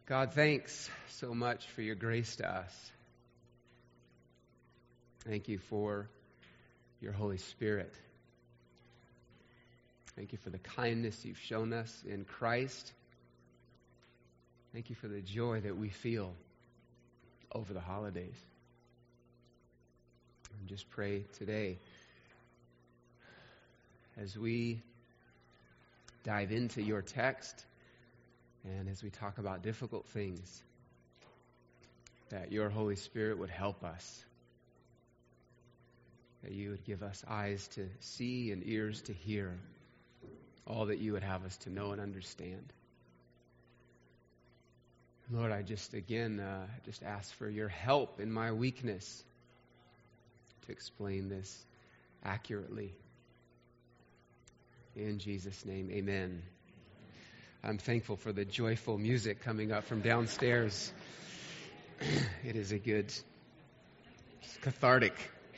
God, thanks so much for your grace to us. Thank you for your Holy Spirit. Thank you for the kindness you've shown us in Christ. Thank you for the joy that we feel over the holidays. And just pray today as we dive into your text and as we talk about difficult things, that your Holy Spirit would help us, that you would give us eyes to see and ears to hear all that you would have us to know and understand. Lord, I just ask for your help in my weakness to explain this accurately. In Jesus' name, amen. I'm thankful for the joyful music coming up from downstairs. It is it's cathartic.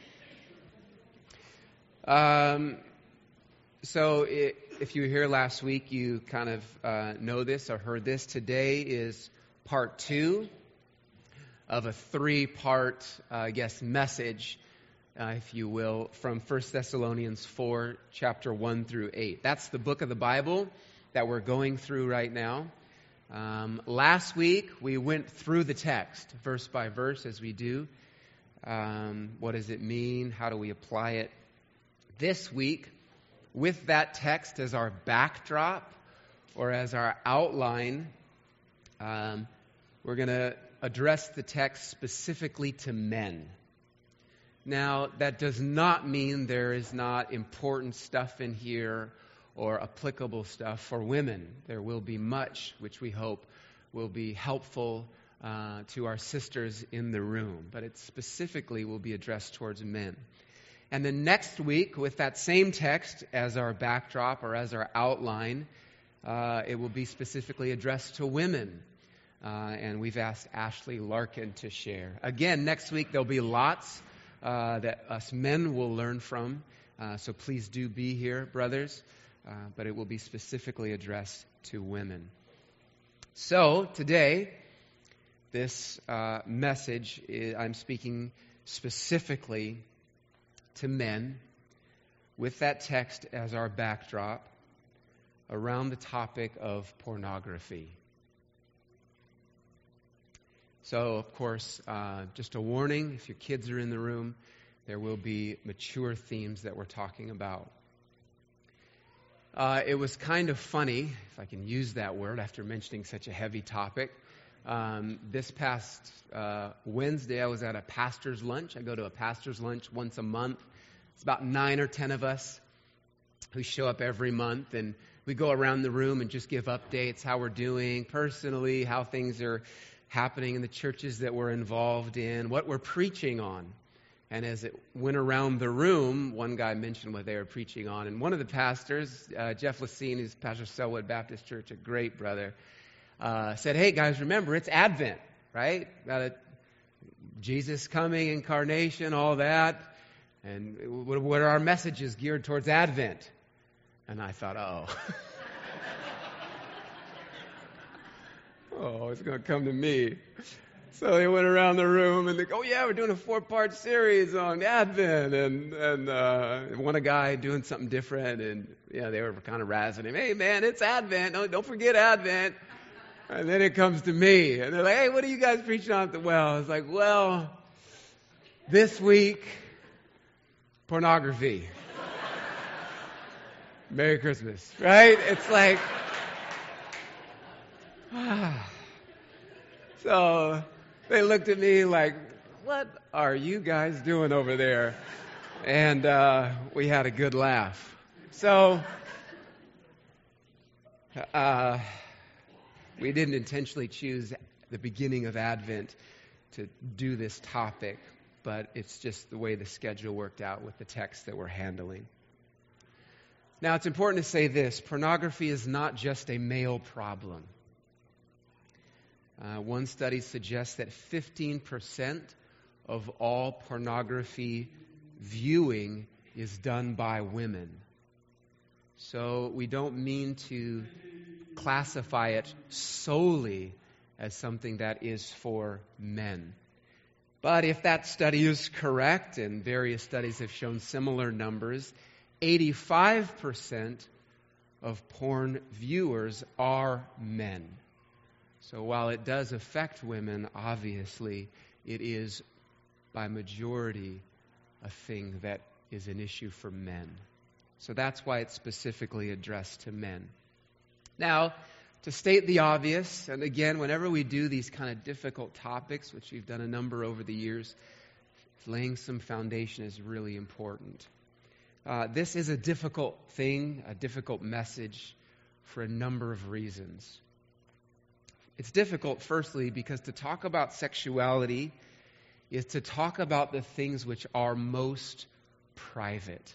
If you were here last week, you kind of know this or heard this. Today is part 2 of a 3-part, message, if you will, from 1 Thessalonians 4, chapter 1 through 8. That's the book of the Bible that we're going through right now. Last week, we went through the text, verse by verse, as we do. What does it mean? How do we apply it? This week, with that text as our backdrop or as our outline, we're going to address the text specifically to men. Now, that does not mean there is not important stuff in here or applicable stuff for women. There will be much which we hope will be helpful to our sisters in the room, but it specifically will be addressed towards men. And then next week, with that same text as our backdrop or as our outline, it will be specifically addressed to women. And we've asked Ashley Larkin to share. Again, next week there'll be lots that us men will learn from. So please do be here, brothers. But it will be specifically addressed to women. So today, this message, I'm speaking specifically to men with that text as our backdrop around the topic of pornography. So, of course, just a warning, if your kids are in the room, there will be mature themes that we're talking about. It was kind of funny, if I can use that word after mentioning such a heavy topic. This past Wednesday, I was at a pastor's lunch. I go to a pastor's lunch once a month. It's about 9 or 10 of us who show up every month, and we go around the room and just give updates, how we're doing personally, how things are happening in the churches that we're involved in, what we're preaching on. And as it went around the room, one guy mentioned what they were preaching on, and one of the pastors, Jeff Lacine, who's pastor of Selwood Baptist Church, a great brother, said, "Hey guys, remember it's Advent, right? Got Jesus coming, incarnation, all that. And what are our messages geared towards Advent?" And I thought, oh, it's going to come to me. So they went around the room and they go, "Oh yeah, we're doing a 4-part series on Advent," and one guy doing something different, and they were kind of razzing him. "Hey man, it's Advent. Don't forget Advent." And then it comes to me, and they're like, "Hey, what are you guys preaching on?" Well, I was like, "Well, this week, pornography." Merry Christmas, right? It's like, So they looked at me like, "What are you guys doing over there?" And we had a good laugh. So we didn't intentionally choose the beginning of Advent to do this topic, but it's just the way the schedule worked out with the text that we're handling. Now, it's important to say this: pornography is not just a male problem. One study suggests that 15% of all pornography viewing is done by women. So we don't mean to classify it solely as something that is for men. But if that study is correct, and various studies have shown similar numbers, 85% of porn viewers are men. So while it does affect women, obviously, it is by majority a thing that is an issue for men. So that's why it's specifically addressed to men. Now, to state the obvious, and again, whenever we do these kind of difficult topics, which we've done a number over the years, laying some foundation is really important. This is a difficult thing, a difficult message for a number of reasons. It's difficult, firstly, because to talk about sexuality is to talk about the things which are most private.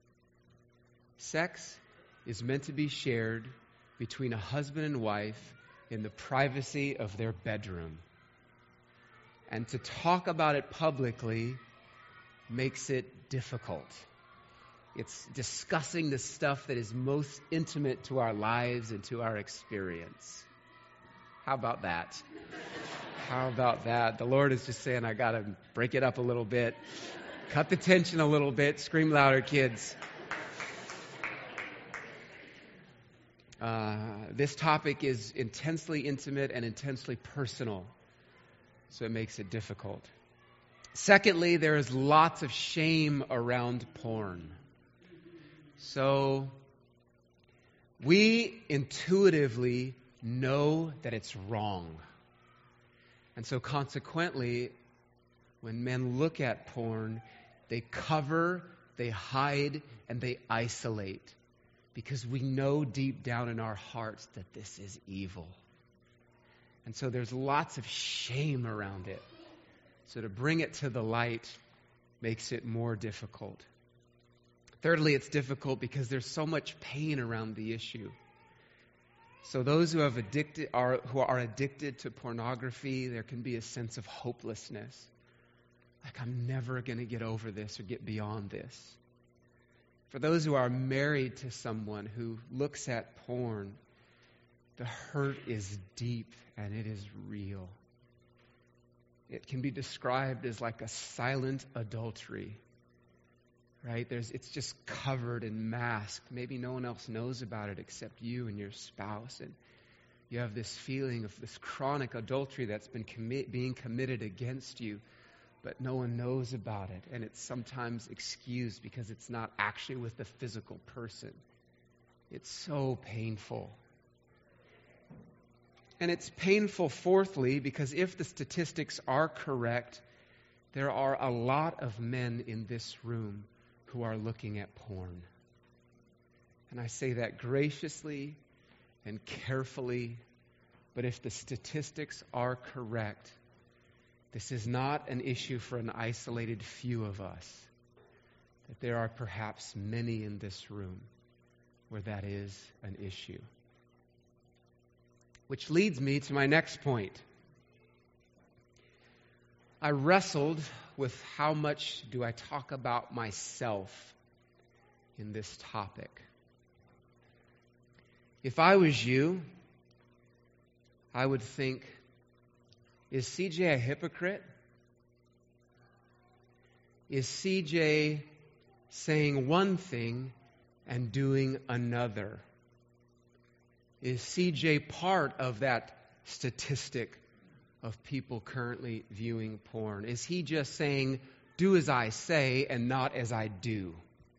Sex is meant to be shared between a husband and wife in the privacy of their bedroom. And to talk about it publicly makes it difficult. It's discussing the stuff that is most intimate to our lives and to our experience. How about that? How about that? The Lord is just saying, I got to break it up a little bit. Cut the tension a little bit. Scream louder, kids. This topic is intensely intimate and intensely personal, so it makes it difficult. Secondly, there is lots of shame around porn. So we intuitively know that it's wrong. And so consequently, when men look at porn, they cover, they hide, and they isolate. Because we know deep down in our hearts that this is evil. And so there's lots of shame around it. So to bring it to the light makes it more difficult. Thirdly, it's difficult because there's so much pain around the issue. So those who are addicted to pornography, there can be a sense of hopelessness. Like, I'm never going to get over this or get beyond this. For those who are married to someone who looks at porn, the hurt is deep and it is real. It can be described as like a silent adultery, right? It's just covered and masked. Maybe no one else knows about it except you and your spouse. And you have this feeling of this chronic adultery that's been being committed against you, but no one knows about it. And it's sometimes excused because it's not actually with the physical person. It's so painful. And it's painful, fourthly, because if the statistics are correct, there are a lot of men in this room who are looking at porn. And I say that graciously and carefully, but if the statistics are correct, this is not an issue for an isolated few of us. That there are perhaps many in this room where that is an issue. Which leads me to my next point. I wrestled with how much do I talk about myself in this topic. If I was you, I would think, is CJ a hypocrite? Is CJ saying one thing and doing another? Is CJ part of that statistic of people currently viewing porn? Is he just saying, do as I say and not as I do?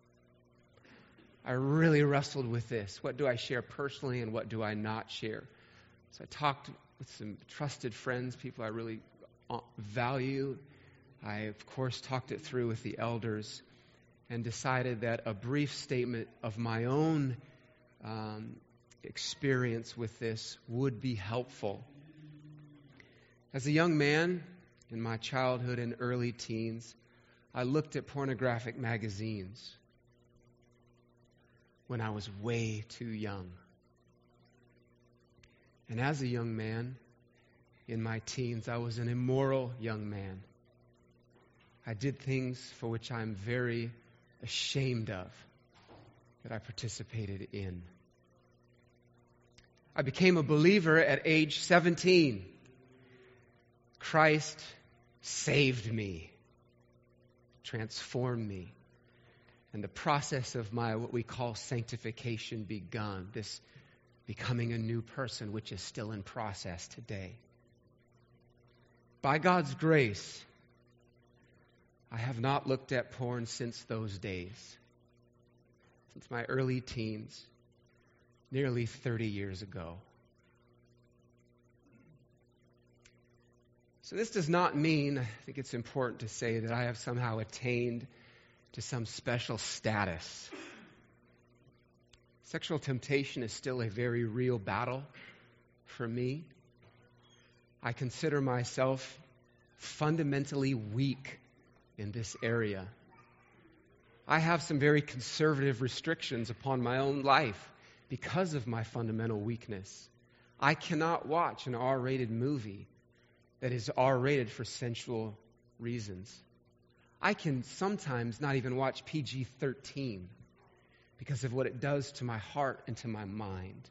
I really wrestled with this. What do I share personally and what do I not share? So I talked with some trusted friends, people I really value. I, of course, talked it through with the elders and decided that a brief statement of my own experience with this would be helpful. As a young man, in my childhood and early teens, I looked at pornographic magazines when I was way too young. And as a young man, in my teens, I was an immoral young man. I did things for which I'm very ashamed of that I participated in. I became a believer at age 17. Christ saved me, transformed me, and the process of my what we call sanctification begun, this becoming a new person, which is still in process today. By God's grace, I have not looked at porn since those days, since my early teens, nearly 30 years ago. So this does not mean, I think it's important to say, that I have somehow attained to some special status. Sexual temptation is still a very real battle for me. I consider myself fundamentally weak in this area. I have some very conservative restrictions upon my own life because of my fundamental weakness. I cannot watch an R-rated movie that is R-rated for sensual reasons. I can sometimes not even watch PG-13 because of what it does to my heart and to my mind.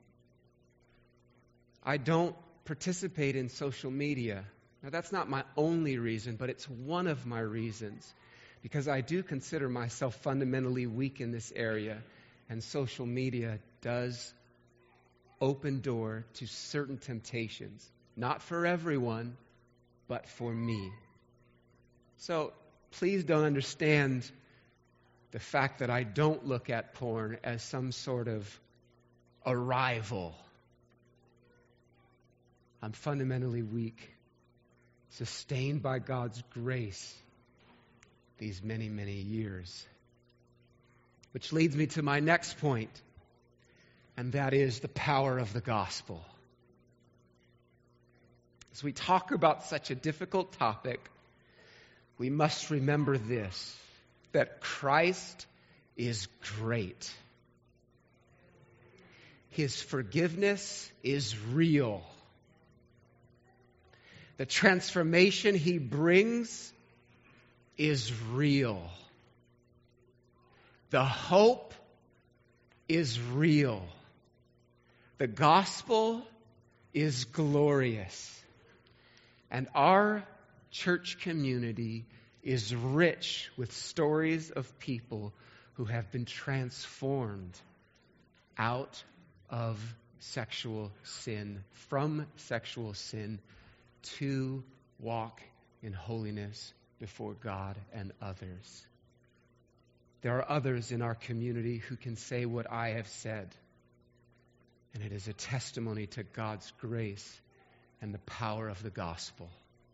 I don't participate in social media. Now, that's not my only reason, but it's one of my reasons, because I do consider myself fundamentally weak in this area, and social media does open door to certain temptations, not for everyone, but for me. So please don't understand the fact that I don't look at porn as some sort of arrival. I'm fundamentally weak, sustained by God's grace these many, many years. Which leads me to my next point, and that is the power of the gospel. As we talk about such a difficult topic, we must remember this, that Christ is great. His forgiveness is real. The transformation He brings is real. The hope is real. The gospel is glorious. And our church community is rich with stories of people who have been transformed out of sexual sin, from sexual sin, to walk in holiness before God and others. There are others in our community who can say what I have said, and it is a testimony to God's grace and the power of the gospel.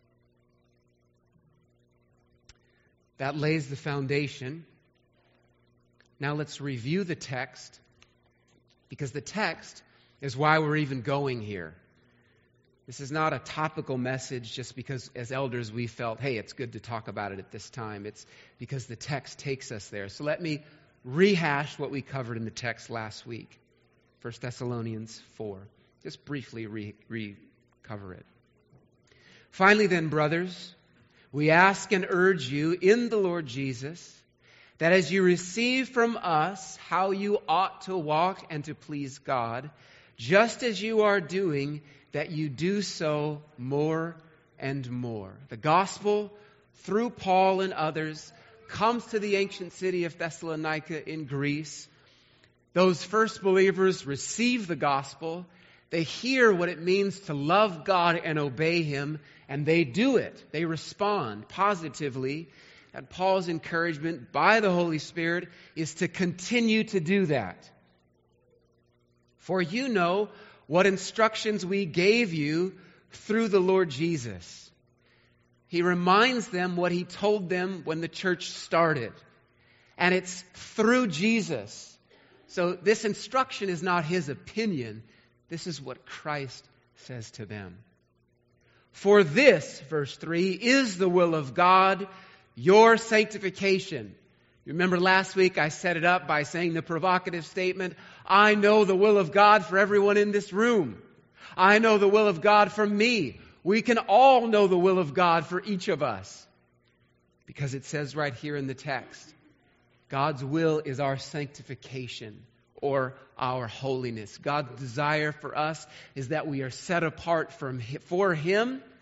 That lays the foundation. Now let's review the text, because the text is why we're even going here. This is not a topical message just because as elders we felt, hey, it's good to talk about it at this time. It's because the text takes us there. So let me rehash what we covered in the text last week. 1 Thessalonians 4. Just briefly recover it. Finally then, brothers, we ask and urge you in the Lord Jesus that as you receive from us how you ought to walk and to please God, just as you are doing, that you do so more and more. The gospel, through Paul and others, comes to the ancient city of Thessalonica in Greece. Those first believers receive the gospel. They hear what it means to love God and obey Him, and they do it. They respond positively. And Paul's encouragement by the Holy Spirit is to continue to do that. For you know what instructions we gave you through the Lord Jesus. He reminds them what He told them when the church started. And it's through Jesus. So this instruction is not His opinion. This is what Christ says to them. For this, verse 3, is the will of God, your sanctification. You remember last week I set it up by saying the provocative statement, I know the will of God for everyone in this room. I know the will of God for me. We can all know the will of God for each of us. Because it says right here in the text, God's will is our sanctification or our holiness. God's desire for us is that we are set apart for Him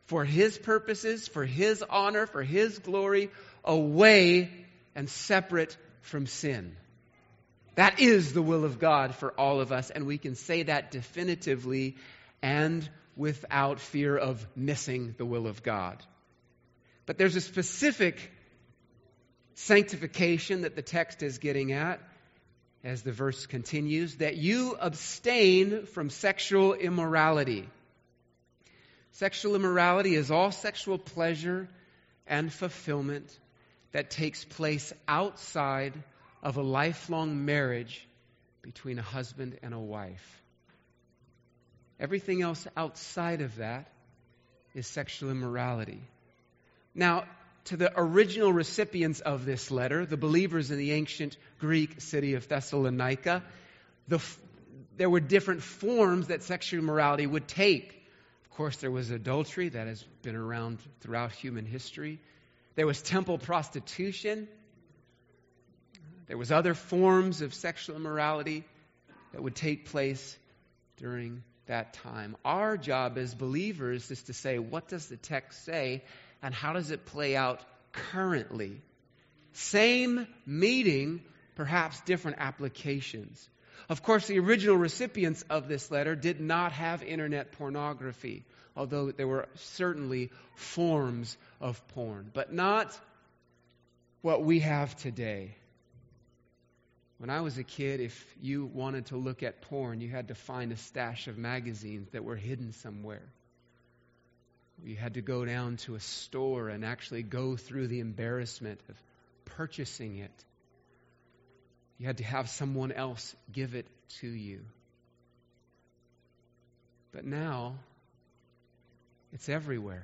for His purposes, for His honor, for His glory, away and separate from sin. That is the will of God for all of us, and we can say that definitively and without fear of missing the will of God. But there's a specific sanctification that the text is getting at, as the verse continues, that you abstain from sexual immorality. Sexual immorality is all sexual pleasure and fulfillment that takes place outside of a lifelong marriage between a husband and a wife. Everything else outside of that is sexual immorality. Now, to the original recipients of this letter, the believers in the ancient Greek city of Thessalonica, there were different forms that sexual immorality would take. Of course, there was adultery that has been around throughout human history. There was temple prostitution. There was other forms of sexual immorality that would take place during that time. Our job as believers is to say, what does the text say, and how does it play out currently? Same meaning, perhaps different applications. Of course, the original recipients of this letter did not have internet pornography, although there were certainly forms of porn, but not what we have today. When I was a kid, if you wanted to look at porn, you had to find a stash of magazines that were hidden somewhere. You had to go down to a store and actually go through the embarrassment of purchasing it. You had to have someone else give it to you. But now, it's everywhere.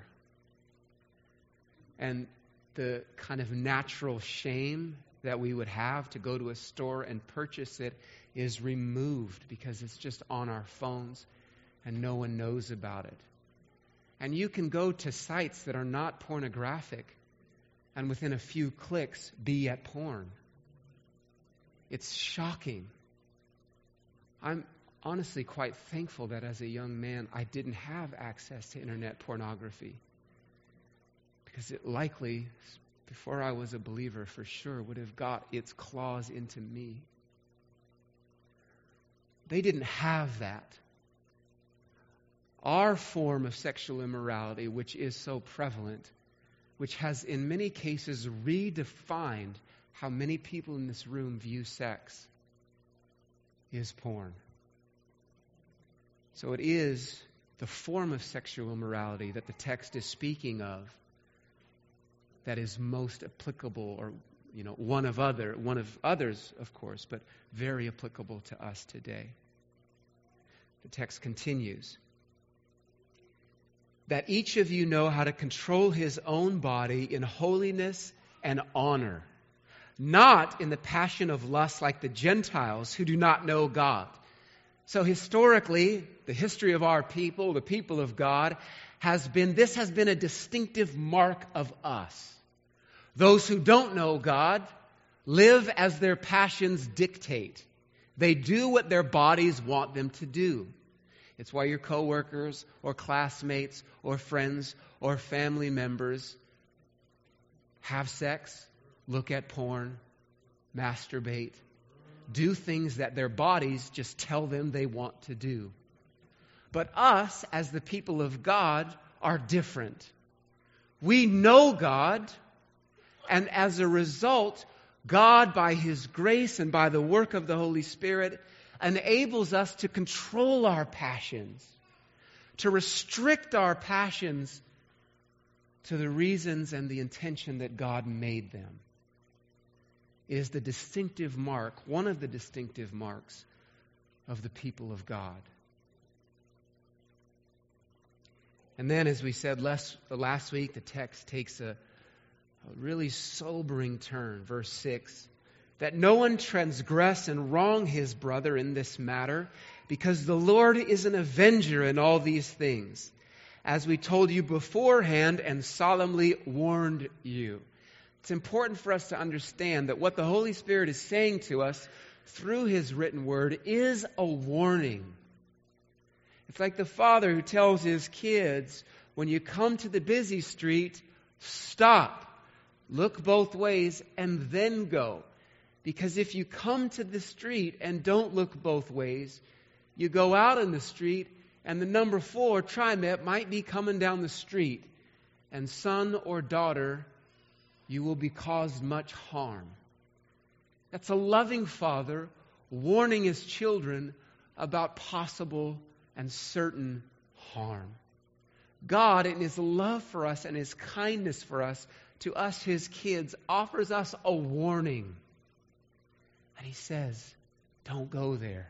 And the kind of natural shame that we would have to go to a store and purchase it is removed because it's just on our phones and no one knows about it. And you can go to sites that are not pornographic and within a few clicks be at porn. It's shocking. I'm honestly quite thankful that as a young man I didn't have access to internet pornography, because it likely, before I was a believer for sure, would have got its claws into me. They didn't have that. Our form of sexual immorality, which is so prevalent, which has in many cases redefined how many people in this room view sex, is porn. So it is the form of sexual immorality that the text is speaking of that is most applicable, or one of others, of course, but very applicable to us today. The text continues, that each of you know how to control his own body in holiness and honor, not in the passion of lust like the Gentiles who do not know God. So historically, the history of our people, the people of God, has been a distinctive mark of us. Those who don't know God live as their passions dictate. They do what their bodies want them to do. It's why your coworkers or classmates or friends or family members have sex, look at porn, masturbate, do things that their bodies just tell them they want to do. But us, as the people of God, are different. We know God, and as a result, God, by His grace and by the work of the Holy Spirit, enables us to control our passions, to restrict our passions to the reasons and the intention that God made them. It is the distinctive mark, one of the distinctive marks of the people of God. And then, as we said last week, the text takes a really sobering turn. Verse 6, that no one transgress and wrong his brother in this matter, because the Lord is an avenger in all these things, as we told you beforehand and solemnly warned you. It's important for us to understand that what the Holy Spirit is saying to us through His written word is a warning. It's like the father who tells his kids, when you come to the busy street, stop, look both ways, and then go. Because if you come to the street and don't look both ways, you go out in the street, and the number 4 TriMet might be coming down the street, and son or daughter, you will be caused much harm. That's a loving father warning his children about possible and certain harm. God, in His love for us and His kindness for us, to us, His kids, offers us a warning. And He says, don't go there.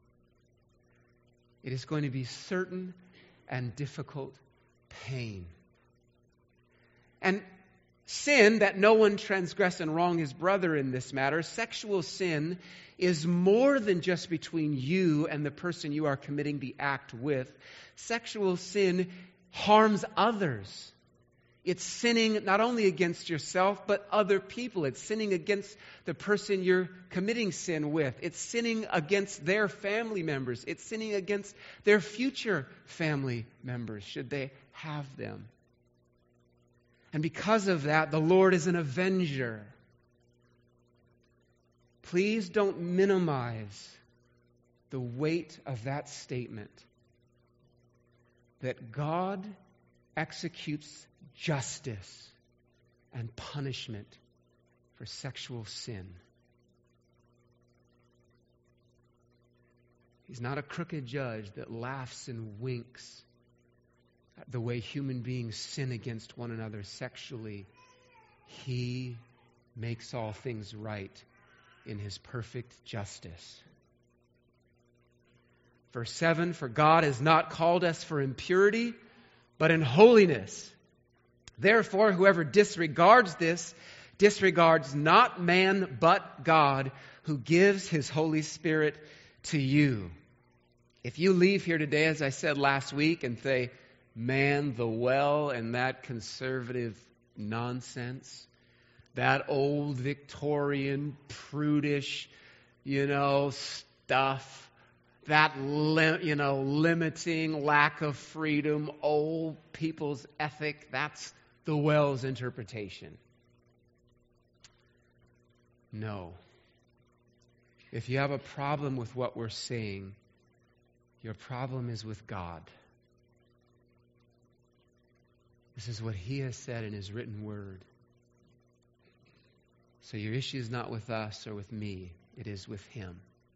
It is going to be certain and difficult pain. And sin, that no one transgress and wrong his brother in this matter, sexual sin is more than just between you and the person you are committing the act with. Sexual sin harms others. It's sinning not only against yourself, but other people. It's sinning against the person you're committing sin with. It's sinning against their family members. It's sinning against their future family members, should they have them. And because of that, the Lord is an avenger. Please don't minimize the weight of that statement, that God executes justice and punishment for sexual sin. He's not a crooked judge that laughs and winks at the way human beings sin against one another sexually. He makes all things right in His perfect justice. Verse 7, for God has not called us for impurity, but in holiness. Therefore, whoever disregards this, disregards not man, but God, who gives His Holy Spirit to you. If you leave here today, as I said last week, and say, man, the well, and that conservative nonsense, that old Victorian, prudish, stuff, that, limiting, lack of freedom, old people's ethic, that's the well's interpretation. No. If you have a problem with what we're saying, your problem is with God. This is what He has said in His written word. So your issue is not with us or with me. It is with Him.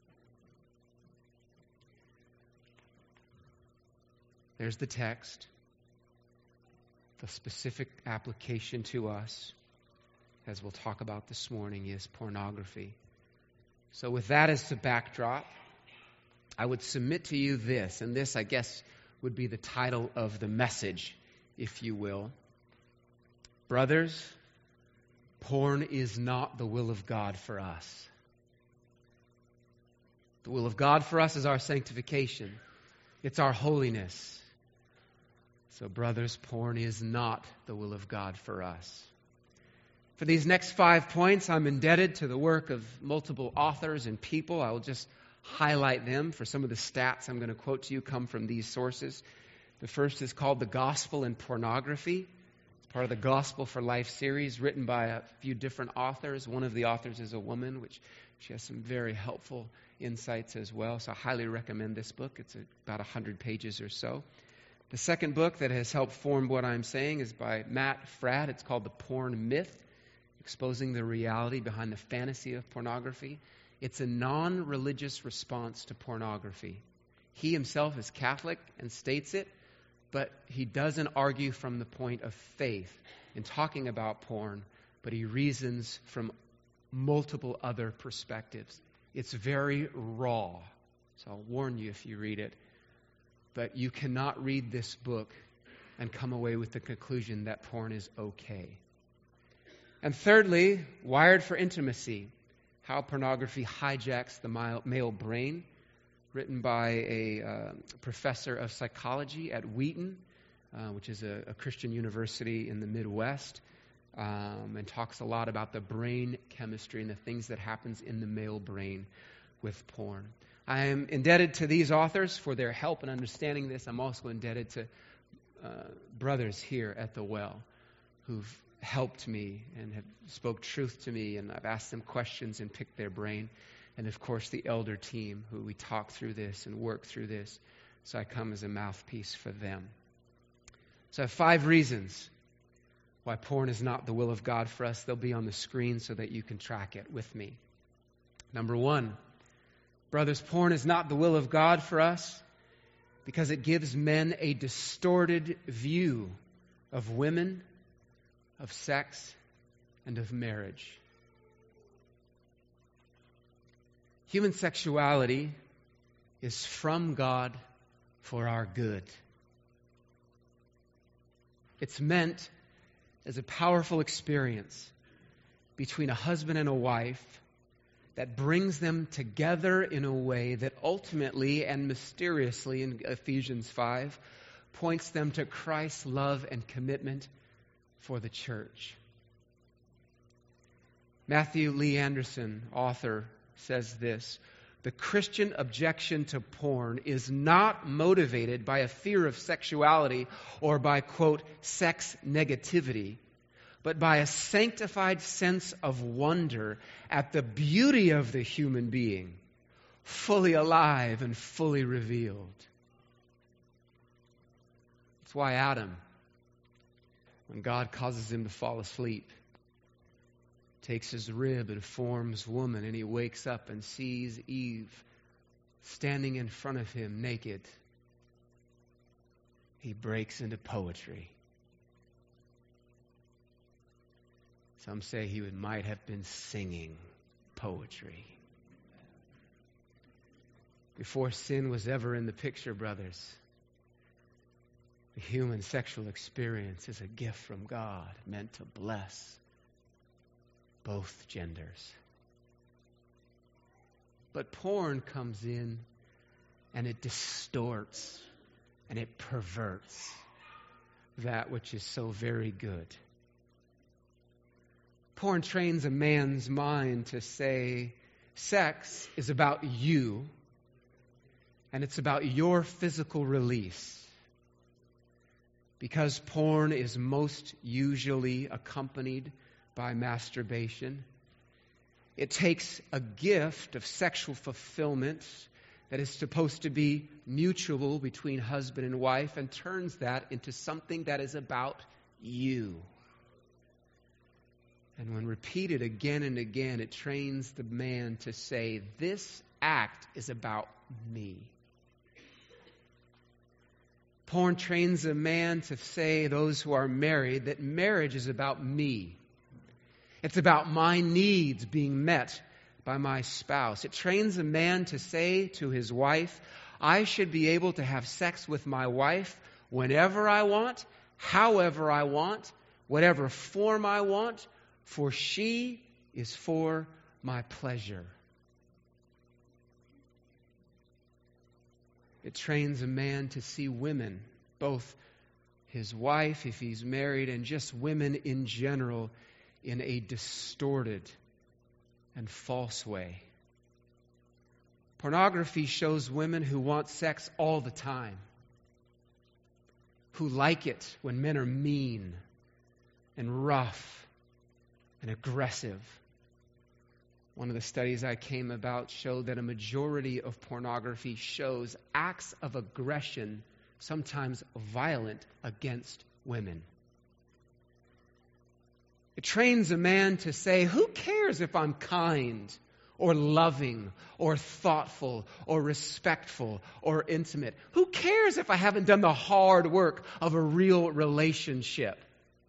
There's the text. The specific application to us, as we'll talk about this morning, is pornography. So with that as the backdrop, I would submit to you this, and this, I guess, would be the title of the message, if you will. Brothers, porn is not the will of God for us. The will of God for us is our sanctification. It's our holiness. So, brothers, porn is not the will of God for us. For these next 5 points, I'm indebted to the work of multiple authors and people. I will just highlight them. For some of the stats I'm going to quote to you come from these sources. The first is called The Gospel and Pornography. It's part of the Gospel for Life series, written by a few different authors. One of the authors is a woman, which she has some very helpful insights as well. So I highly recommend this book. It's about 100 pages or so. The second book that has helped form what I'm saying is by Matt Fradd. It's called The Porn Myth, Exposing the Reality Behind the Fantasy of Pornography. It's a non-religious response to pornography. He himself is Catholic and states it, but he doesn't argue from the point of faith in talking about porn, but he reasons from multiple other perspectives. It's very raw, so I'll warn you if you read it. But you cannot read this book and come away with the conclusion that porn is okay. And thirdly, Wired for Intimacy, How Pornography Hijacks the Male Brain, written by a professor of psychology at Wheaton, which is a Christian university in the Midwest, and talks a lot about the brain chemistry and the things that happens in the male brain with porn. I am indebted to these authors for their help in understanding this. I'm also indebted to brothers here at the well who've helped me and have spoke truth to me, and I've asked them questions and picked their brain. And of course, the elder team who we talk through this and work through this. So I come as a mouthpiece for them. So I have 5 reasons why porn is not the will of God for us. They'll be on the screen so that you can track it with me. Number 1, brothers, porn is not the will of God for us because it gives men a distorted view of women, of sex, and of marriage. Human sexuality is from God for our good. It's meant as a powerful experience between a husband and a wife that brings them together in a way that ultimately and mysteriously in Ephesians 5 points them to Christ's love and commitment for the church. Matthew Lee Anderson, author, says this: the Christian objection to porn is not motivated by a fear of sexuality or by, quote, sex negativity, but by a sanctified sense of wonder at the beauty of the human being, fully alive and fully revealed. That's why Adam, when God causes him to fall asleep, takes his rib and forms woman, and he wakes up and sees Eve standing in front of him naked. He breaks into poetry. Some say he might have been singing poetry. Before sin was ever in the picture, brothers, the human sexual experience is a gift from God meant to bless both genders. But porn comes in and it distorts and it perverts that which is so very good. Porn trains a man's mind to say sex is about you and it's about your physical release. Because porn is most usually accompanied by masturbation, it takes a gift of sexual fulfillment that is supposed to be mutual between husband and wife and turns that into something that is about you. And when repeated again and again, it trains the man to say, this act is about me. Porn trains a man to say, those who are married, that marriage is about me. It's about my needs being met by my spouse. It trains a man to say to his wife, I should be able to have sex with my wife whenever I want, however I want, whatever form I want, for she is for my pleasure. It trains a man to see women, both his wife, if he's married, and just women in general, in a distorted and false way. Pornography shows women who want sex all the time, who like it when men are mean and rough and aggressive. One of the studies I came about showed that a majority of pornography shows acts of aggression, sometimes violent, against women. It trains a man to say, who cares if I'm kind or loving or thoughtful or respectful or intimate? Who cares if I haven't done the hard work of a real relationship?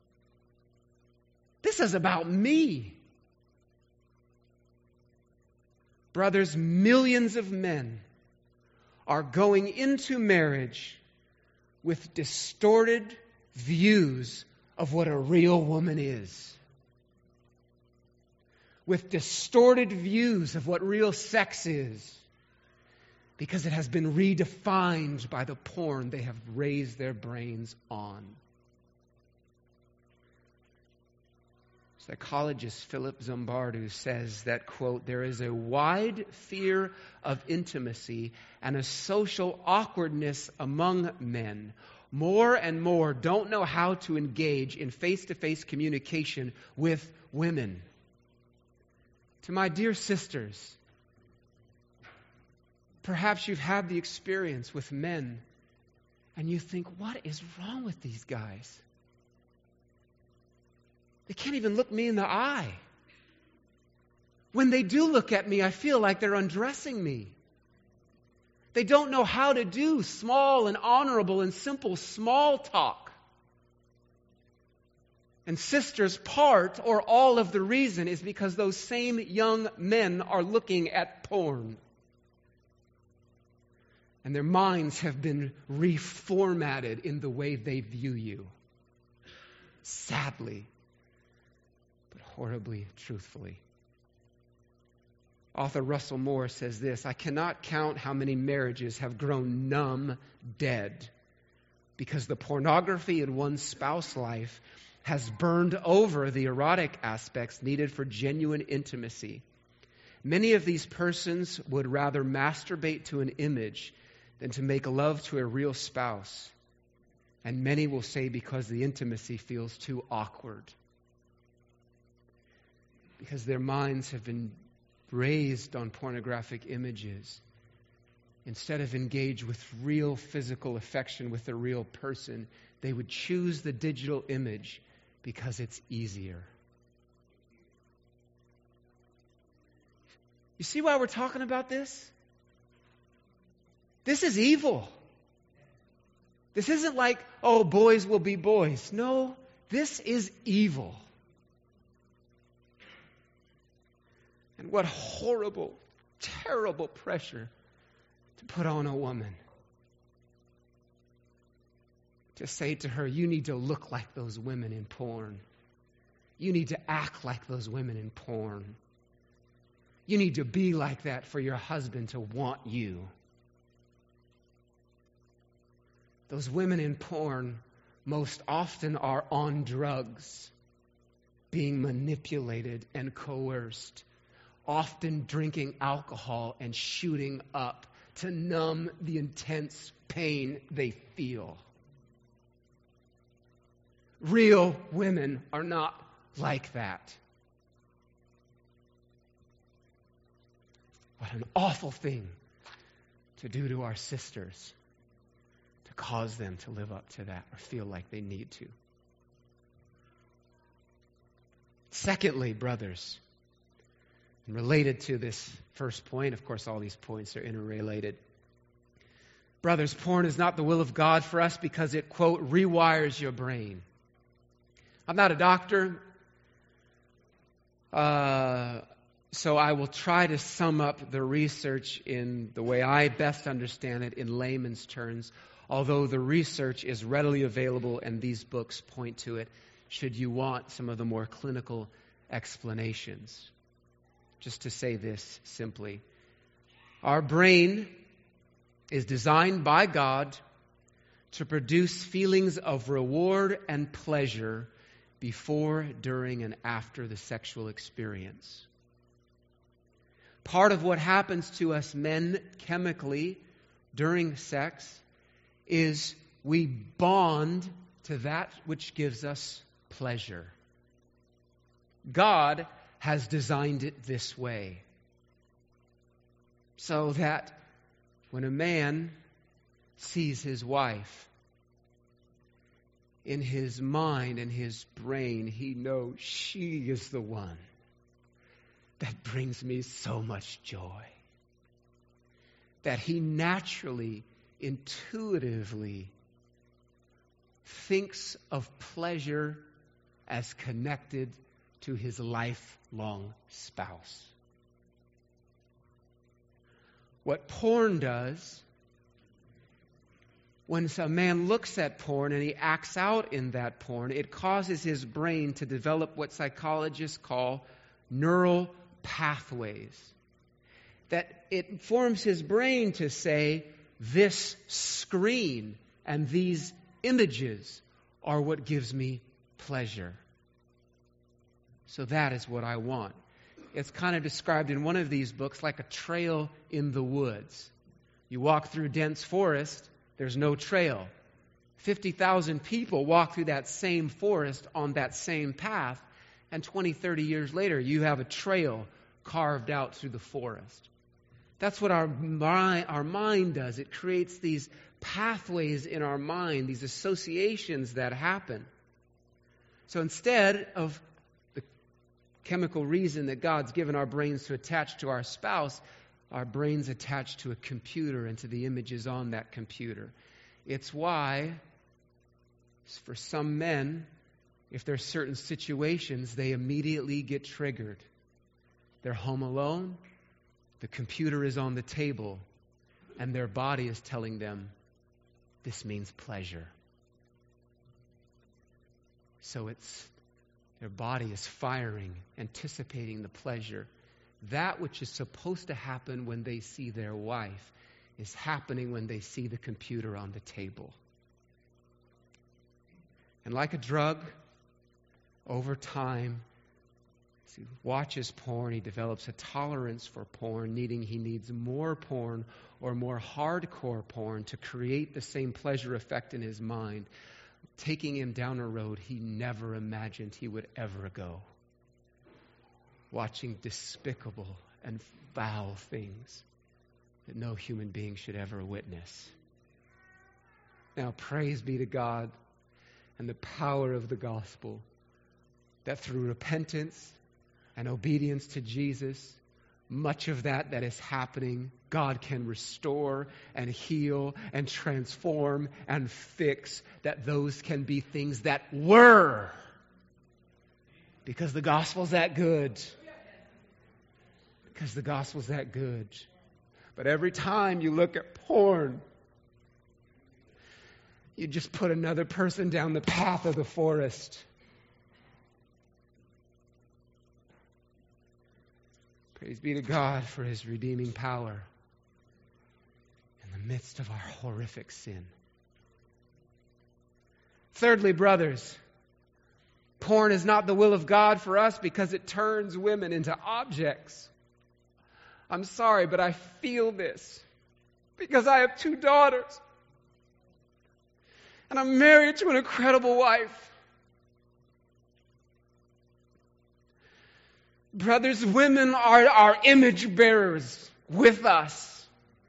This is about me. Brothers, millions of men are going into marriage with distorted views of what a real woman is, with distorted views of what real sex is, because it has been redefined by the porn they have raised their brains on. Psychologist Philip Zimbardo says that, quote, there is a wide fear of intimacy and a social awkwardness among men more and more don't know how to engage in face-to-face communication with women. To my dear sisters, perhaps you've had the experience with men and you think, what is wrong with these guys? They can't even look me in the eye. When they do look at me, I feel like they're undressing me. They don't know how to do small and honorable and simple small talk. And sisters, part or all of the reason is because those same young men are looking at porn. And their minds have been reformatted in the way they view you. Sadly, but horribly truthfully. Author Russell Moore says this: I cannot count how many marriages have grown numb, dead, because the pornography in one's spouse's life has burned over the erotic aspects needed for genuine intimacy. Many of these persons would rather masturbate to an image than to make love to a real spouse. And many will say because the intimacy feels too awkward. Because their minds have been raised on pornographic images. Instead of engage with real physical affection with a real person, they would choose the digital image because it's easier. You see why we're talking about this? This is evil. This isn't like, oh, boys will be boys. No, this is evil. And what horrible, terrible pressure to put on a woman. To say to her, you need to look like those women in porn. You need to act like those women in porn. You need to be like that for your husband to want you. Those women in porn most often are on drugs, being manipulated and coerced, often drinking alcohol and shooting up to numb the intense pain they feel. Real women are not like that. What an awful thing to do to our sisters, to cause them to live up to that or feel like they need to. Secondly, brothers, and related to this first point, of course all these points are interrelated. Brothers, porn is not the will of God for us because it, quote, rewires your brain. I'm not a doctor, so I will try to sum up the research in the way I best understand it in layman's terms, although the research is readily available and these books point to it, should you want some of the more clinical explanations. Just to say this simply, our brain is designed by God to produce feelings of reward and pleasure before, during, and after the sexual experience. Part of what happens to us men chemically during sex is we bond to that which gives us pleasure. God has designed it this way, so that when a man sees his wife, in his mind and his brain, he knows she is the one that brings me so much joy. That he naturally, intuitively thinks of pleasure as connected to his lifelong spouse. What porn does, when a man looks at porn and he acts out in that porn, it causes his brain to develop what psychologists call neural pathways. That it forms his brain to say, this screen and these images are what gives me pleasure. So that is what I want. It's kind of described in one of these books like a trail in the woods. You walk through dense forest, there's no trail. 50,000 people walk through that same forest on that same path, and 20, 30 years later, you have a trail carved out through the forest. That's what our mind does. It creates these pathways in our mind, these associations that happen. So instead of the chemical reason that God's given our brains to attach to our spouse, our brains attach to a computer and to the images on that computer. It's why, for some men, if there's certain situations, they immediately get triggered. They're home alone, the computer is on the table, and their body is telling them, this means pleasure. So their body is firing, anticipating the pleasure. That which is supposed to happen when they see their wife is happening when they see the computer on the table. And like a drug, over time, as he watches porn, he develops a tolerance for porn, he needs more porn or more hardcore porn to create the same pleasure effect in his mind, taking him down a road he never imagined he would ever go. Watching despicable and foul things that no human being should ever witness. Now, praise be to God and the power of the gospel that through repentance and obedience to Jesus, much of that is happening, God can restore and heal and transform and fix, that those can be things that were. Because the gospel's that good. Because the gospel's that good. But every time you look at porn, you just put another person down the path of the forest. Praise be to God for His redeeming power in the midst of our horrific sin. Thirdly, brothers, porn is not the will of God for us because it turns women into objects. I'm sorry, but I feel this because I have 2 daughters. And I'm married to an incredible wife. Brothers, women are our image bearers with us.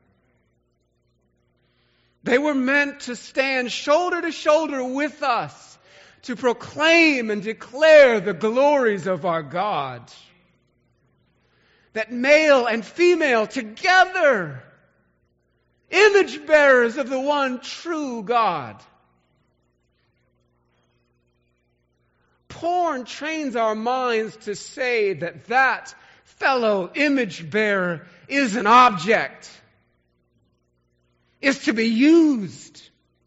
They were meant to stand shoulder to shoulder with us to proclaim and declare the glories of our God. That male and female together, image bearers of the one true God. Porn trains our minds to say that fellow image bearer is an object, is to be used,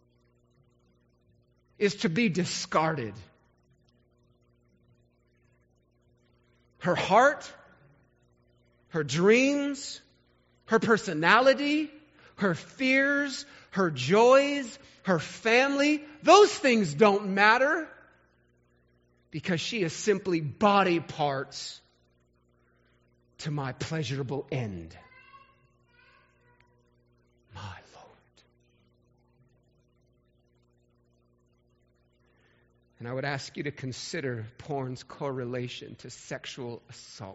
is to be discarded. Her heart, her dreams, her personality, her fears, her joys, her family, those things don't matter. Because she is simply body parts to my pleasurable end. My Lord. And I would ask you to consider porn's correlation to sexual assault.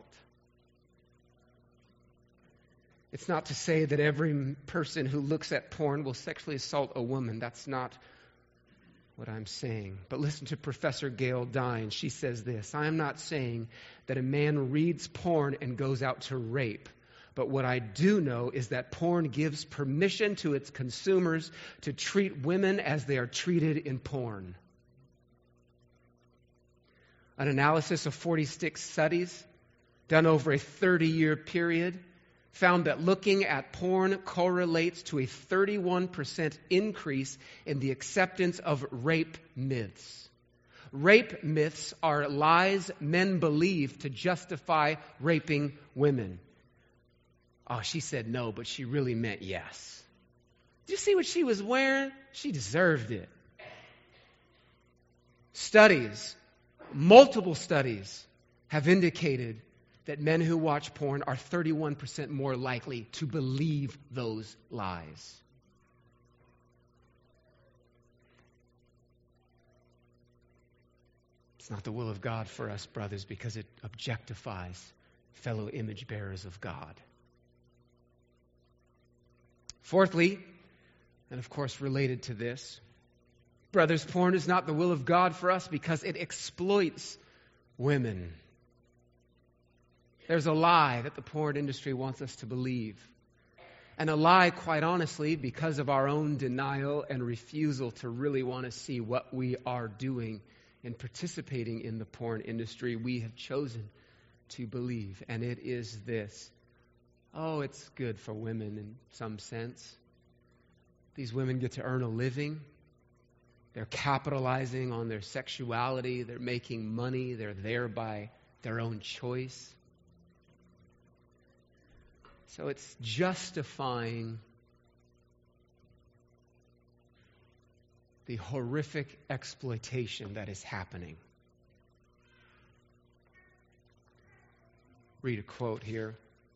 It's not to say that every person who looks at porn will sexually assault a woman. That's not what I'm saying. But listen to Professor Gail Dine. She says this: I am not saying that a man reads porn and goes out to rape. But what I do know is that porn gives permission to its consumers to treat women as they are treated in porn. An analysis of 46 studies done over a 30-year period found that looking at porn correlates to a 31% increase in the acceptance of rape myths. Rape myths are lies men believe to justify raping women. Oh, she said no, but she really meant yes. Did you see what she was wearing? She deserved it. Studies, multiple studies, have indicated that men who watch porn are 31% more likely to believe those lies. It's not the will of God for us, brothers, because it objectifies fellow image bearers of God. Fourthly, and of course related to this, brothers, porn is not the will of God for us because it exploits women. There's a lie that the porn industry wants us to believe. And a lie, quite honestly, because of our own denial and refusal to really want to see what we are doing in participating in the porn industry, we have chosen to believe. And it is this: oh, it's good for women in some sense. These women get to earn a living. They're capitalizing on their sexuality. They're making money. They're there by their own choice. So it's justifying the horrific exploitation that is happening. Read a quote here,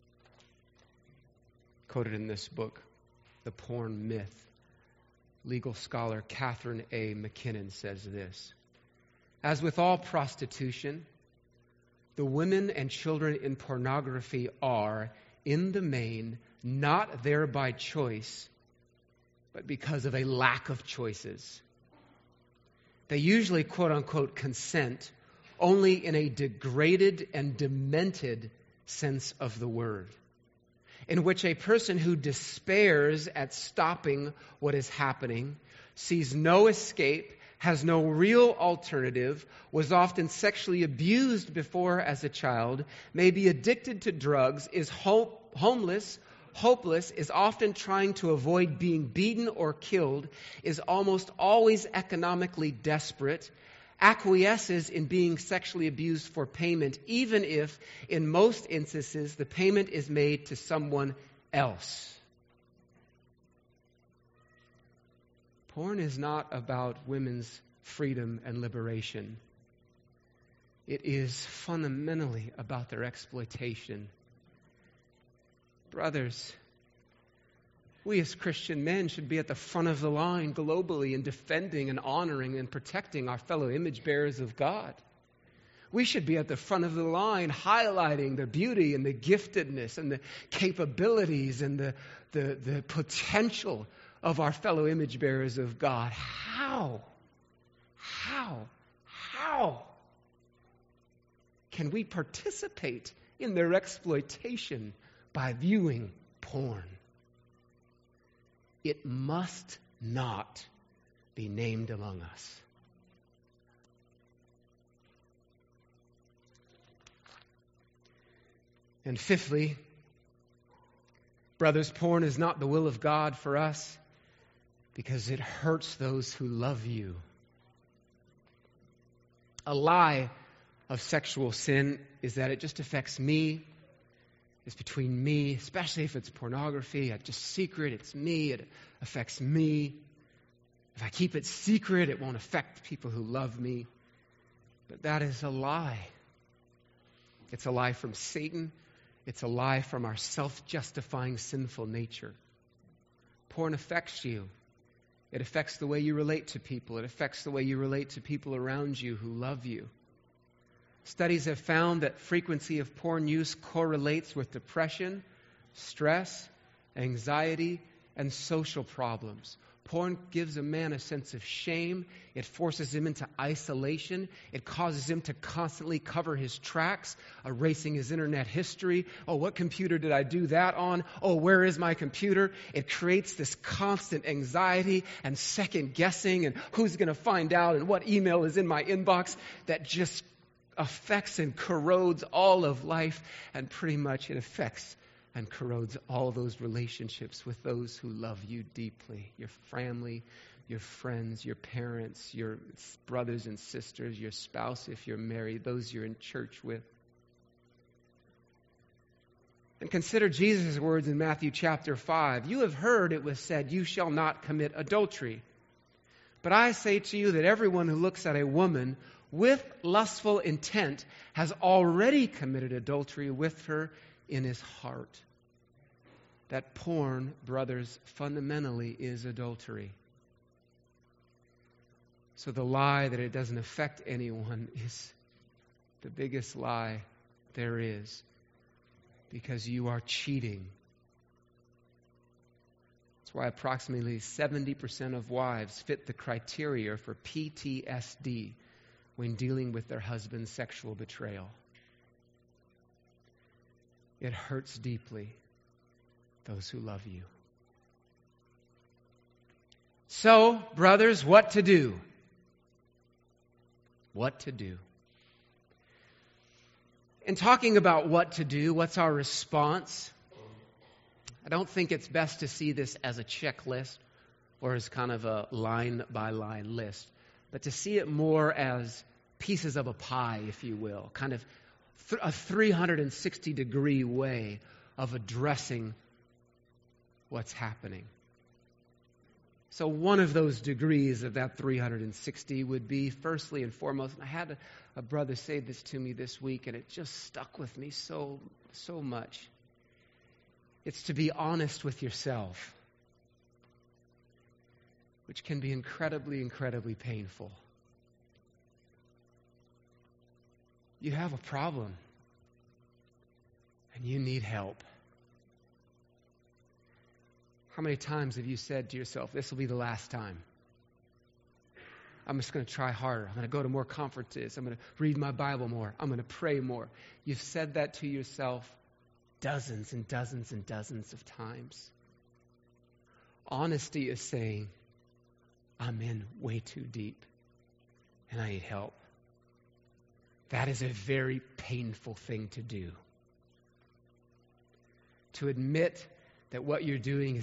quoted in this book, The Porn Myth. Legal scholar Catherine A. McKinnon says this: as with all prostitution, the women and children in pornography are, in the main, not there by choice, but because of a lack of choices. They usually, quote unquote, consent only in a degraded and demented sense of the word, in which a person who despairs at stopping what is happening, sees no escape, has no real alternative, was often sexually abused before as a child, may be addicted to drugs, is homeless, hopeless, is often trying to avoid being beaten or killed, is almost always economically desperate, acquiesces in being sexually abused for payment, even if, in most instances, the payment is made to someone else. Porn is not about women's freedom and liberation. It is fundamentally about their exploitation. Brothers, we as Christian men should be at the front of the line globally in defending and honoring and protecting our fellow image bearers of God. We should be at the front of the line highlighting the beauty and the giftedness and the capabilities and the potential of our fellow image bearers of God. How can we participate in their exploitation by viewing porn? It must not be named among us. And fifthly, brothers, porn is not the will of God for us because it hurts those who love you. A lie of sexual sin is that it just affects me. It's between me, especially if it's pornography. It's just secret. It's me. It affects me. If I keep it secret, it won't affect people who love me. But that is a lie. It's a lie from Satan. It's a lie from our self-justifying sinful nature. Porn affects you. It affects the way you relate to people. It affects the way you relate to people around you who love you. Studies have found that frequency of porn use correlates with depression, stress, anxiety, and social problems. Porn gives a man a sense of shame. It forces him into isolation. It causes him to constantly cover his tracks, erasing his internet history. Oh, what computer did I do that on? Oh, where is my computer? It creates this constant anxiety and second guessing and who's going to find out and what email is in my inbox that just affects and corrodes all of life, and pretty much it affects and corrodes all those relationships with those who love you deeply. Your family, your friends, your parents, your brothers and sisters, your spouse if you're married, those you're in church with. And consider Jesus' words in Matthew chapter 5. You have heard it was said, you shall not commit adultery. But I say to you that everyone who looks at a woman with lustful intent has already committed adultery with her in his heart. That porn, brothers, fundamentally is adultery. So the lie that it doesn't affect anyone is the biggest lie there is, because you are cheating. That's why approximately 70% of wives fit the criteria for PTSD when dealing with their husband's sexual betrayal. It hurts deeply those who love you. So, brothers, what to do? What to do? In talking about what to do, what's our response? I don't think it's best to see this as a checklist or as kind of a line-by-line list, but to see it more as pieces of a pie, if you will, kind of a 360-degree way of addressing what's happening. So one of those degrees of that 360 would be, firstly and foremost, and I had a brother say this to me this week, and it just stuck with me so much. It's to be honest with yourself, which can be incredibly, incredibly painful. You have a problem, and you need help. How many times have you said to yourself, this will be the last time? I'm just going to try harder. I'm going to go to more conferences. I'm going to read my Bible more. I'm going to pray more. You've said that to yourself dozens and dozens and dozens of times. Honesty is saying, I'm in way too deep and I need help. That is a very painful thing to do. To admit that what you're doing is